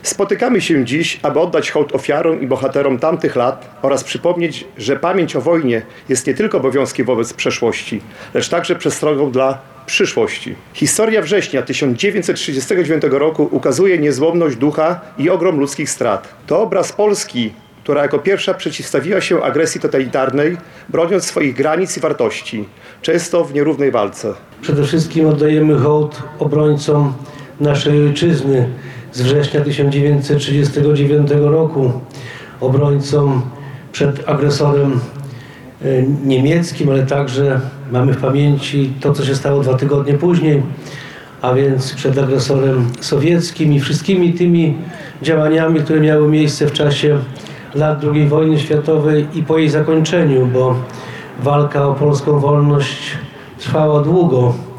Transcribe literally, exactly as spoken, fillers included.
Spotykamy się dziś, aby oddać hołd ofiarom i bohaterom tamtych lat oraz przypomnieć, że pamięć o wojnie jest nie tylko obowiązkiem wobec przeszłości, lecz także przestrogą dla przyszłości. Historia września tysiąc dziewięćset trzydziestego dziewiątego roku ukazuje niezłomność ducha i ogrom ludzkich strat. To obraz Polski, która jako pierwsza przeciwstawiła się agresji totalitarnej, broniąc swoich granic i wartości, często w nierównej walce. Przede wszystkim oddajemy hołd obrońcom naszej ojczyzny z września tysiąc dziewięćset trzydziestego dziewiątego roku, obrońcom przed agresorem niemieckim, ale także mamy w pamięci to, co się stało dwa tygodnie później, a więc przed agresorem sowieckim i wszystkimi tymi działaniami, które miały miejsce w czasie lat drugiej wojny światowej i po jej zakończeniu, bo walka o polską wolność trwała długo.